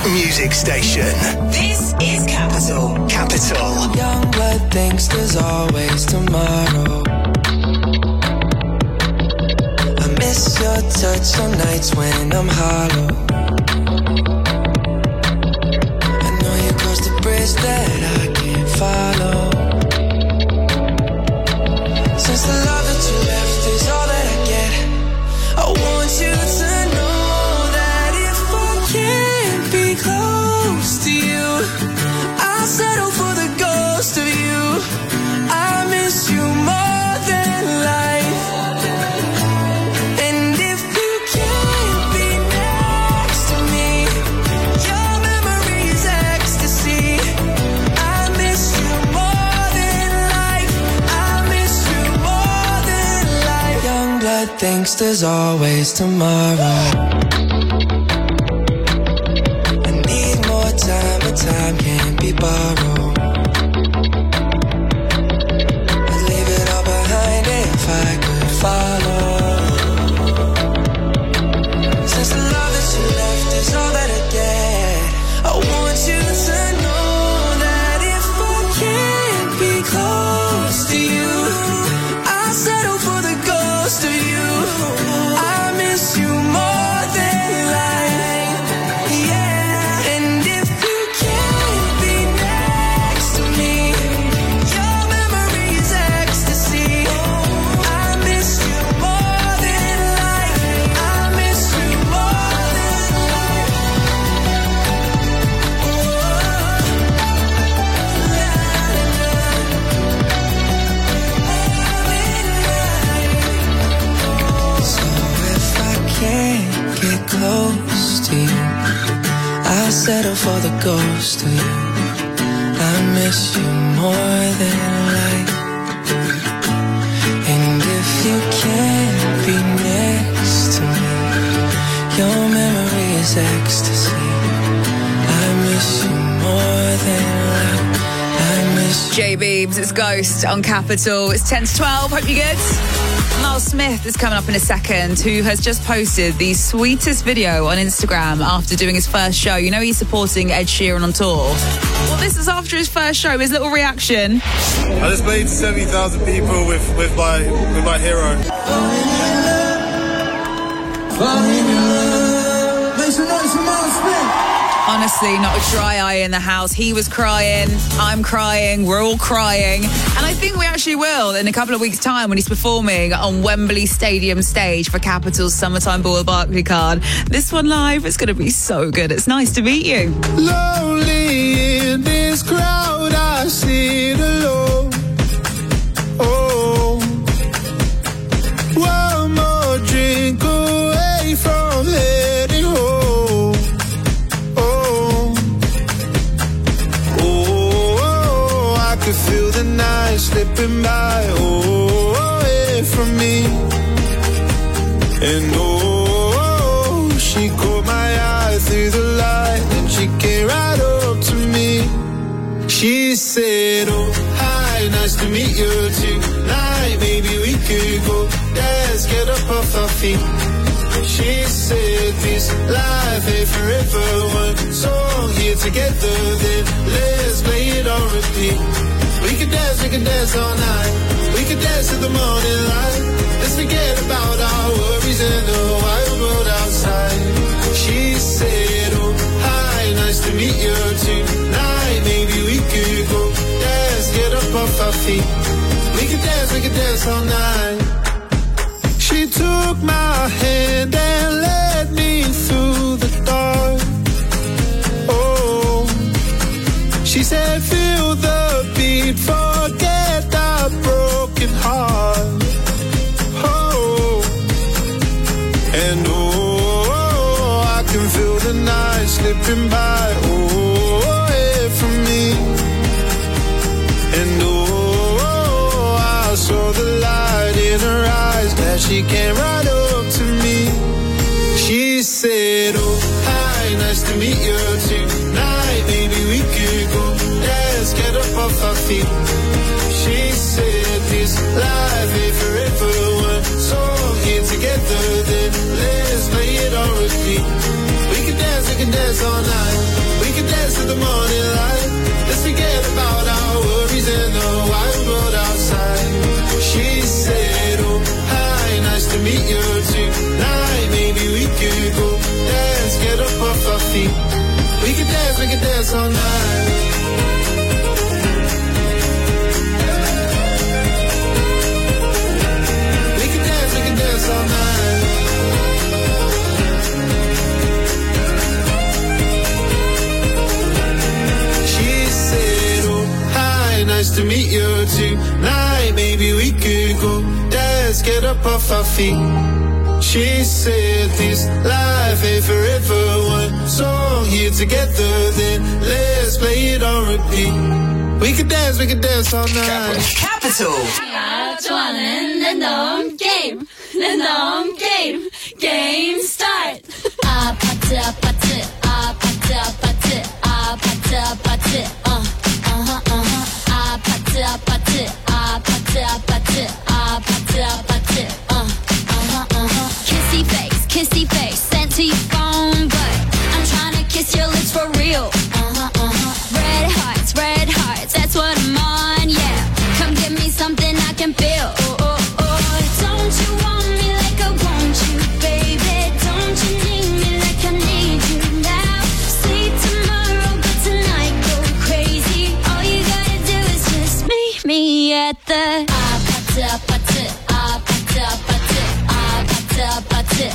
music station. This is Capital. Capital. Young blood thinks there's always tomorrow. I miss your touch on nights when I'm hollow. I know you crossed the bridge that I can't follow. Since the love that you left is all that I get, I want you to know that if I can't be close to you, I'll settle for the ghost of you. I miss you more than life. And if you can't be next to me, your memory is ecstasy. I miss you more than life. I miss you more than life. Young blood thinks there's always tomorrow. I need more time, but time can't be borrowed. I'd leave it all behind if I could follow. Since the love that you left is all that I get, I want you to know that if I can't be close to you, I'll settle for the ghost of you. I miss you more than life. Yeah. And if you can't be next to me, your memory is ecstasy. I miss you more than life. I miss you more than life. So if I can't get close to you, I'll settle for the ghost of you. I miss you more than life. And if you can't be next to me, your memory is ecstasy. I miss you more than life. I miss J Beebs, it's Ghost on Capital. It's 10 to 12. Hope you're good. Miles Smith is coming up in a second, who has just posted the sweetest video on Instagram after doing his first show. You know he's supporting Ed Sheeran on tour. Well, this is after his first show, his little reaction. I just played to 70,000 people with my hero. Make some noise for Miles Smith. Honestly, not a dry eye in the house. He was crying, I'm crying, we're all crying. And I think we actually will in a couple of weeks' time when he's performing on Wembley Stadium stage for Capital's Summertime Ball with Barclaycard. This one live is going to be so good. It's nice to meet you. Lonely in this crowd, I sit alone. Oh, one more drink away from heading home. Oh, I could feel the night slipping by, away from me. And oh, she caught my eye through the light, and she came right up to me. She said, oh, hi, nice to meet you tonight. Maybe we could go dance, get up off our feet. She said, this life ain't forever. One song here together, then let's play it on repeat. We can dance all night. We can dance till the morning light. Let's forget about our worries and the wild world outside. She said, oh, hi, nice to meet you tonight. Maybe we could go dance, get up off our feet. We can dance all night. She took my hand and led me through the dark. Oh, she said, feel the beat, forget that broken heart. Oh, and oh, I can feel the night slipping by, away from me. And oh, I saw the light in her eyes, that she came right up to me. She said, oh, hi, nice to meet you tonight. Maybe we could go dance, get up off our feet. She said, this life ain't forever. One song here together, then let's play it on repeat. We can dance dance all night. We could dance till the morning light. Let's forget about our worries and the wide world outside. She said, oh, hi, nice to meet you tonight. Maybe we could go dance, get up off our feet. We could dance all night. We could dance all night. She said, oh, hi, nice to meet you tonight. Maybe we could go dance, get up off our feet. She said this life ain't forever. One song here together, then let's play it on repeat. We could dance all night. Capital. 좋아하는 랜덤 게임, 랜덤 게임, 게임 스타트. 아파트, 아파트, 아파트, 아파트, 아파트, 아파트, 아파트, 아파트, 아파트, 아파트, 아파트, 아파트, Kissy face, sent to your phone, but I'm trying to kiss your lips for real. Red hearts, that's what I'm on, yeah. Come give me something I can feel. Oh, oh, oh. Don't you want me like I want you, baby? Don't you need me like I need you now? Sleep tomorrow, but tonight go crazy. All you gotta do is just meet me at the 아파트, 아파트, 아파트, 아파트, 아파트, 아파트,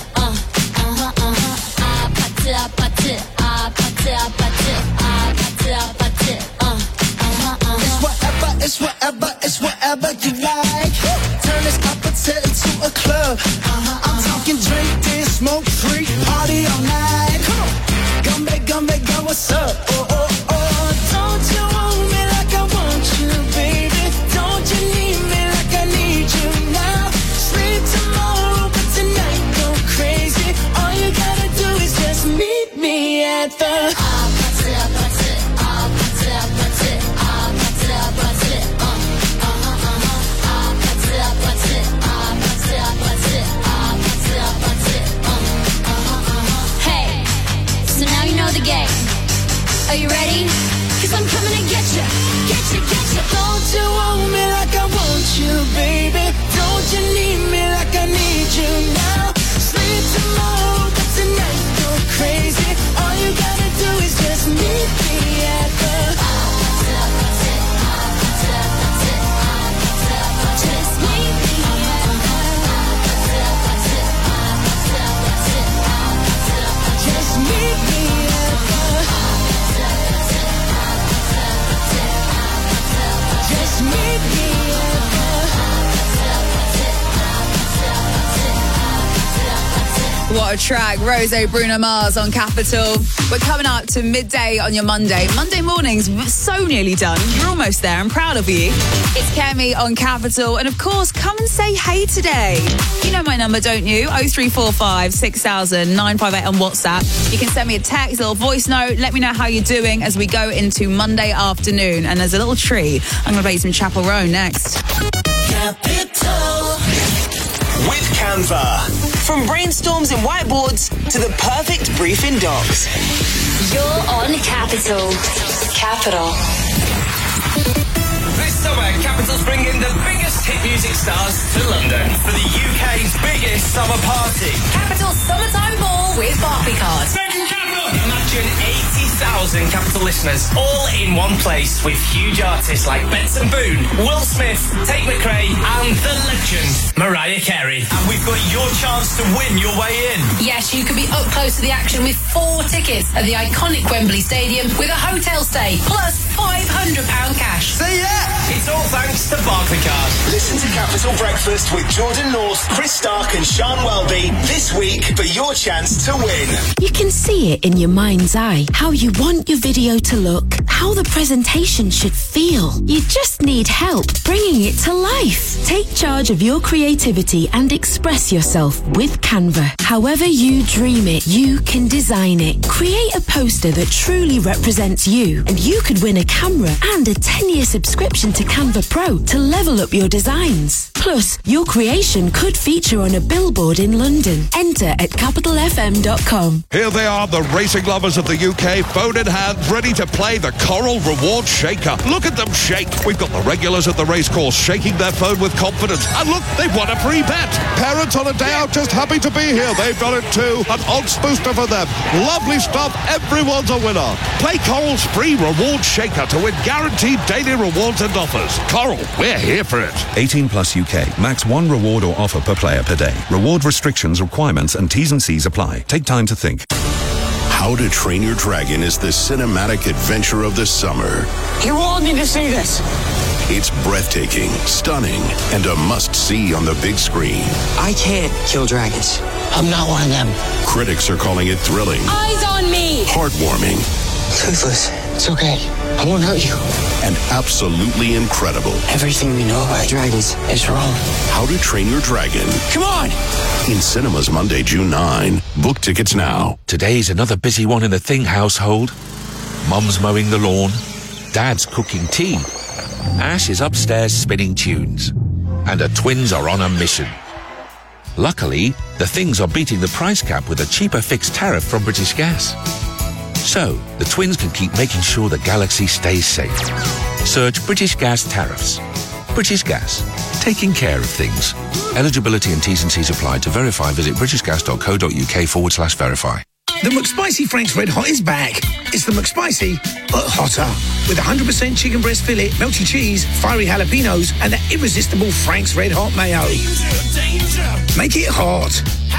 아파트, 아파트, 아파트, 아파트, 아파트, 아파트, It's whatever you like. Turn this apache into a club. I'm talking drink, dance, smoke free, party all night. Come back, girl, what's up? Oh, oh, oh. Don't you want me like I want you, baby? Don't you need me like I need you now? Sleep tomorrow, but tonight go crazy. All you gotta do is just meet me at the 아파트, 아파트, 아파트, 아파트, 아파트, 아파트, Hey, so now you know the game. Are you ready? 'Cause I'm coming to get you, get you, get you. Don't you want me like I want you, baby? Don't you need me like I need you now? Sleep tomorrow, but tonight go crazy. All you gotta do is just meet me at the Just meet me at Just meet me at Just meet me What a track. Rose, Bruno Mars on Capital. We're coming up to midday on your Monday. Monday mornings, so nearly done. You're almost there. I'm proud of you. It's Kemi on Capital. And of course, come and say hey today. You know my number, don't you? 0345 6000 958 on WhatsApp. You can send me a text, a little voice note. Let me know how you're doing as we go into Monday afternoon. And there's a little treat. I'm going to play you some Chapel Roan next. Capital. With Canva. From brainstorms and whiteboards to the perfect briefing docs. You're on Capital. Capital. This summer, Capital's bringing the biggest hit music stars to London for the UK's biggest summer party. Capital Summertime Ball with Barclaycard. Imagine 80,000 Capital listeners all in one place with huge artists like Benson Boone, Will Smith, Tate McRae and the legend Mariah Carey. And we've got your chance to win your way in. Yes, you can be up close to the action with 4 tickets at the iconic Wembley Stadium with a hotel stay plus £500 cash. Say yeah! It's all thanks to Barclaycard. Listen to Capital Breakfast with Jordan North, Chris Stark and Sean Welby this week for your chance to win. You can see it in your mind's eye, how you want your video to look, how the presentation should feel. You just need help bringing it to life. Take charge of your creativity and express yourself with Canva. However you dream it, you can design it. Create a poster that truly represents you, and you could win a camera and a 10-year subscription to Canva Pro to level up your designs. Plus, your creation could feature on a billboard in London. Enter at capitalfm.com. Here they are, the racing lovers of the UK, phone in hand, ready to play the Coral Reward Shaker. Look at them shake. We've got the regulars at the racecourse shaking their phone with confidence. And look, they've won a free bet. Parents on a day out just happy to be here. They've done it too. An odds booster for them. Lovely stuff. Everyone's a winner. Play Coral's free reward shaker to win guaranteed daily rewards and offers. Coral, we're here for it. 18 plus UK. Max 1 reward or offer per player per day. Reward restrictions, requirements and T's and C's apply. Take time to think. How to Train Your Dragon is the cinematic adventure of the summer. You all need to see this. It's breathtaking, stunning, and a must-see on the big screen. I can't kill dragons. I'm not one of them. Critics are calling it thrilling, Eyes on me! heartwarming, Toothless, it's okay. I won't hurt you. and absolutely incredible. Everything we know about dragons is wrong. How to Train Your Dragon. Come on! In cinemas Monday, June 9. Book tickets now. Today's another busy one in the Thing household. Mum's mowing the lawn. Dad's cooking tea. Ash is upstairs spinning tunes. And her twins are on a mission. Luckily, the Things are beating the price cap with a cheaper fixed tariff from British Gas. So, the twins can keep making sure the galaxy stays safe. Search British Gas tariffs. British Gas. Taking care of things. Eligibility and T's and C's apply. To verify, visit britishgas.co.uk/verify. The McSpicy Frank's Red Hot is back. It's the McSpicy, but hotter. With 100% chicken breast fillet, melty cheese, fiery jalapenos, and the irresistible Frank's Red Hot mayo. Make it hot.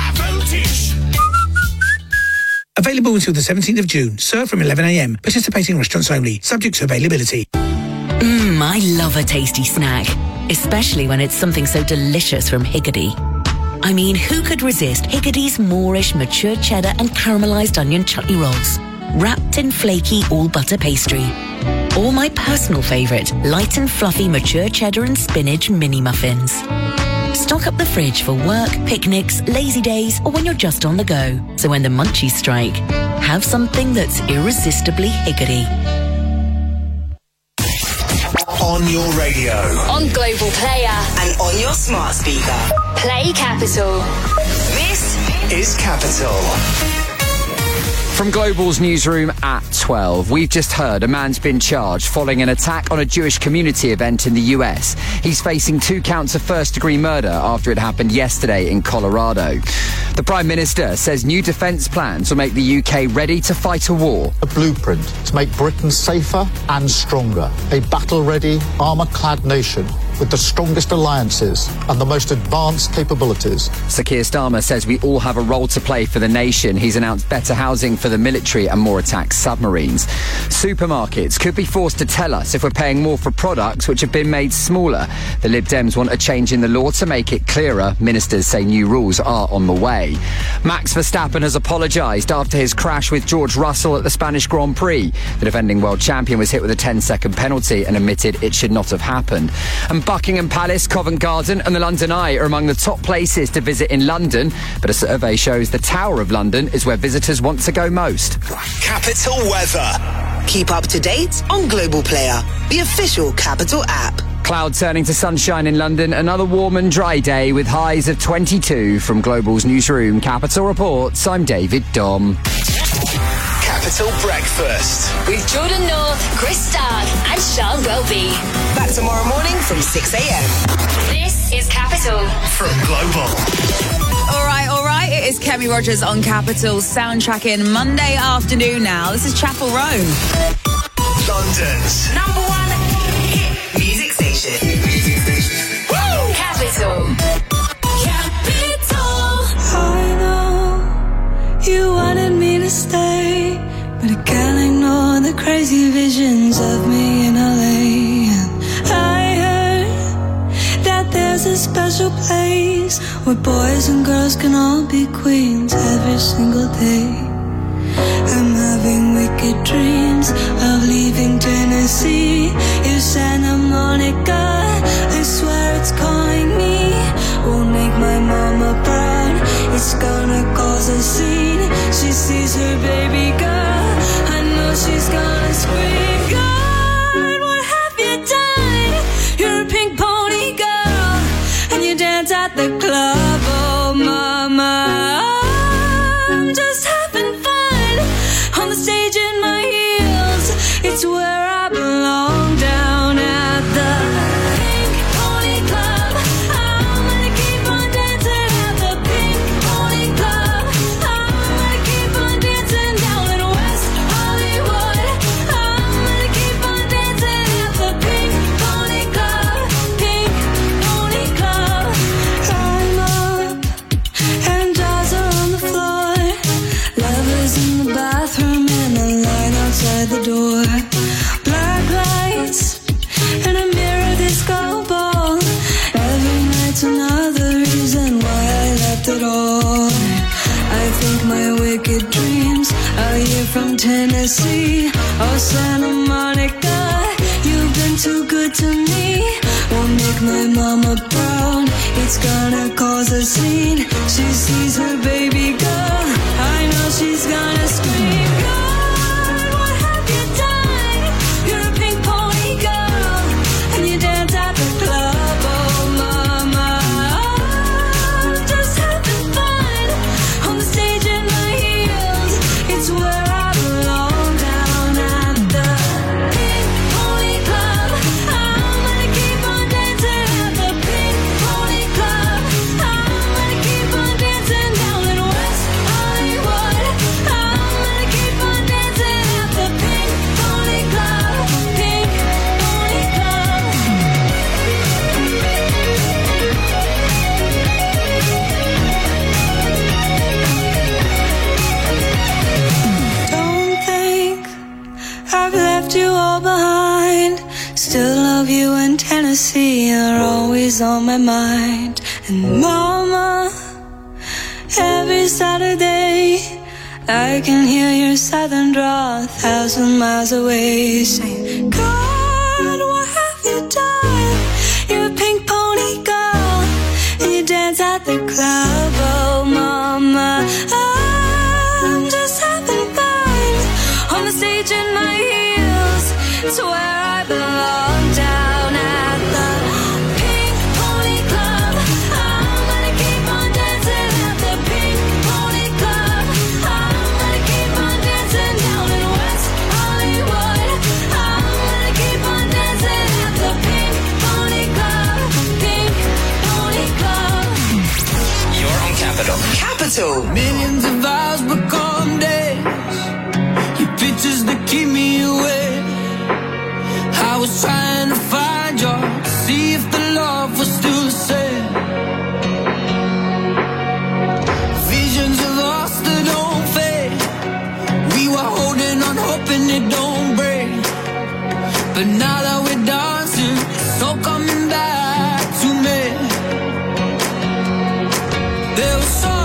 Available until the 17th of June. Served from 11 a.m. Participating restaurants only. Subject to availability. I love a tasty snack, especially when it's something so delicious from Higgidy. I mean, who could resist Higgidy's Moorish mature cheddar and caramelised onion chutney rolls, wrapped in flaky all-butter pastry? Or my personal favourite, light and fluffy mature cheddar and spinach mini muffins. Stock up the fridge for work, picnics, lazy days, or when you're just on the go. So when the munchies strike, have something that's irresistibly Higgidy. On your radio. On Global Player. And on your smart speaker. Play Capital. This is Capital. From Global's newsroom at 12, we've just heard a man's been charged following an attack on a Jewish community event in the US. He's facing 2 counts of first-degree murder after it happened yesterday in Colorado. The Prime Minister says new defence plans will make the UK ready to fight a war. A blueprint to make Britain safer and stronger. A battle-ready, armour-clad nation with the strongest alliances and the most advanced capabilities. Sir Keir Starmer says we all have a role to play for the nation. He's announced better housing for the military and more attack submarines. Supermarkets could be forced to tell us if we're paying more for products which have been made smaller. The Lib Dems want a change in the law to make it clearer. Ministers say new rules are on the way. Max Verstappen has apologised after his crash with George Russell at the Spanish Grand Prix. The defending world champion was hit with a 10-second penalty and admitted it should not have happened. And Buckingham Palace, Covent Garden and the London Eye are among the top places to visit in London, but a survey shows the Tower of London is where visitors want to go most. Capital weather. Keep up to date on Global Player, the official Capital app. Cloud turning to sunshine in London. Another warm and dry day with highs of 22. From Global's newsroom, Capital Reports, I'm David Dom. Capital Breakfast. With Jordan North, Chris Stark, and Sean Welby. Back tomorrow morning from 6 a.m. This is Capital. From Global. All right. It is Kemi Rogers on Capital, soundtracking Monday afternoon now. This is Chapel Roan. London's #1 hit music station. Woo! Capital. I know you wanted me to stay, but I can't ignore the crazy visions of me in LA. I heard that there's a special place where boys and girls can all be queens every single day. I'm having wicked dreams of leaving Tennessee. If Santa Monica, I swear it's calling me. Won't make my mama proud, it's gonna cause a scene. She sees her baby girl, I know she's gonna scream. God, what have you done? You're a pink pony girl, and you dance at the club. Oh mama, I'm just having fun on the stage in my heels. It's where I belong, down at the Pink Pony Club. I'm gonna keep on dancing at the Pink Pony Club. I'm gonna keep on dancing down in West Hollywood. I'm gonna keep on dancing at the Pink Pony Club. Pink Pony Club. I'm up and dolls are on the floor. Lovers in the bathroom and a line outside the door. Black lights and a mirror disco ball. Every night's another reason why I left it all. I think my wicked dreams are here from Tennessee. Oh Santa Monica, you've been too good to me. Won't make my mama proud, it's gonna cause a scene. She sees her baby girl, I know she's gonna scream. God, what have you done? You're a pink pony girl, and you dance at the club. Oh mama, I'm just having fun on the stage in my heels. It's where I belong, down at the Pink Pony Club. I'm gonna keep on dancing at the Pink Pony Club. I'm gonna keep on dancing down in West Hollywood. I'm gonna keep on dancing at the Pink Pony Club. Pink Pony Club. Don't think I've left you all behind. Still love you in Tennessee, you're always on my mind. And mama, every Saturday I can hear your southern drawl 1,000 miles away, saying, God, what have you done? You're a pink pony girl, and you dance at the club. Oh mama, I'm just having fun on the stage in my heels. It's where I belong, down at the Pink Pony Club. I'm gonna keep on dancing at the Pink Pony Club. I'm gonna keep on dancing down in West Hollywood. I'm gonna keep on dancing at the Pink Pony Club. Pink Pony Club. You're on Capital. Capital. Millions of hours become days. Your pictures that keep me away. I was trying to find you, see if the love was still the same. Visions of us that don't fade. We were holding on, hoping it don't break. But now that we're dancing, it's all coming back to me. There was so